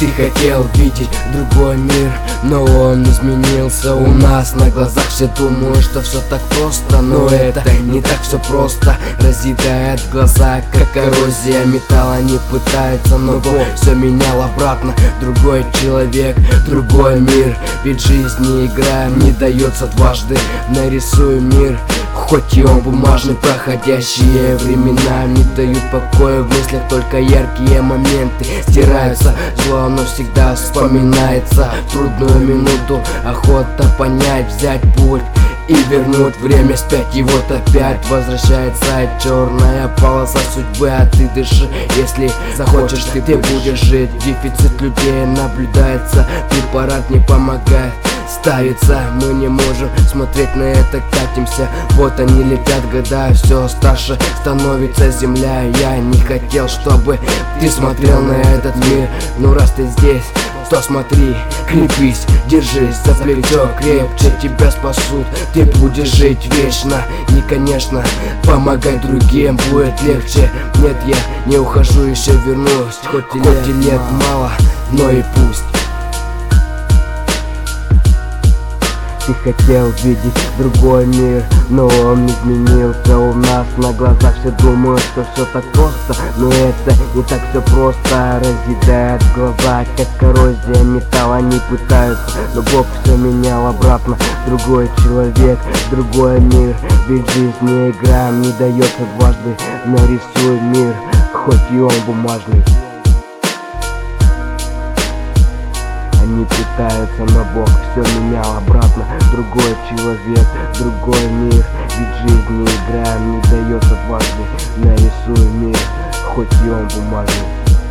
Ты хотел видеть другой мир, но он изменился у нас на глазах. Все думают, что все так просто, но это не так все просто. Разъедает глаза, как коррозия металла. Не пытается, но Бог все менял обратно. Другой человек, другой мир. Ведь жизнь не игра, не дается дважды. Нарисую мир, хоть и он бумажный. Проходящие времена не дают покоя в мыслях, только яркие моменты стираются. Зло оно всегда вспоминается в трудную минуту. Охота понять, взять путь и вернуть время вспять. И вот опять возвращается черная полоса судьбы. А ты дыши, если захочешь, ты будешь жить. Дефицит людей наблюдается, препарат не помогает ставится. Мы не можем смотреть на это, катимся. Вот они летят года, все старше становится земля. Я не хотел, чтобы ты смотрел на этот мир, но раз ты здесь, то смотри, крепись, держись за плечо крепче. Тебя спасут, ты будешь жить вечно. И, конечно, помогать другим будет легче. Нет, я не ухожу, еще вернусь. Хоть и лет мало, но и пусть. Ты хотел видеть другой мир, но он изменился у нас на глазах. Все думают, что все так просто, но это не так все просто. Разъедает глаза, как коррозия металла. Они пытаются, но Бог все менял обратно. Другой человек, другой мир. Ведь жизнь не игра, не дается дважды. Нарисуй мир, хоть и он бумажный. Они пытаются, но Бог все менял обратно. Другой человек, другой мир. Ведь жизнь не игра, не дается дважды. Нарисуй мир, хоть и он бумажный.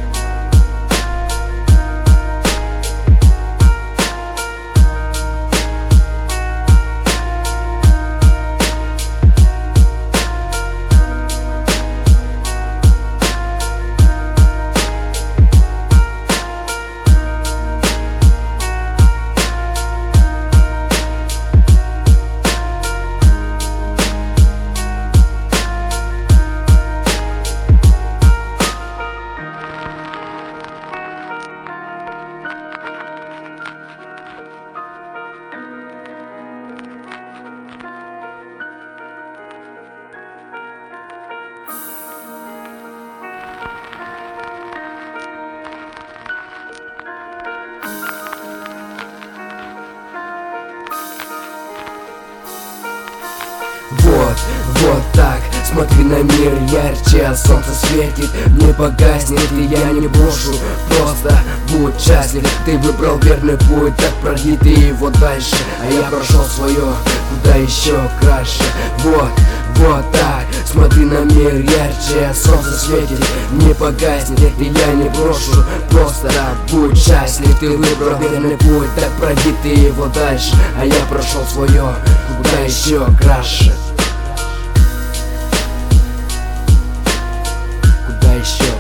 Вот так, смотри на мир ярче, солнце светит, не погаснет, и я не брошу. Просто будь счастлив, ты выбрал верный путь, так пройди ты его дальше. А я прошел свое, куда еще краше. Вот так, смотри на мир ярче, солнце светит, не погаснет, и я не брошу. Просто будь счастлив, ты выбрал верный путь, так пройди ты его дальше. А я прошел свое, куда еще краше. Еще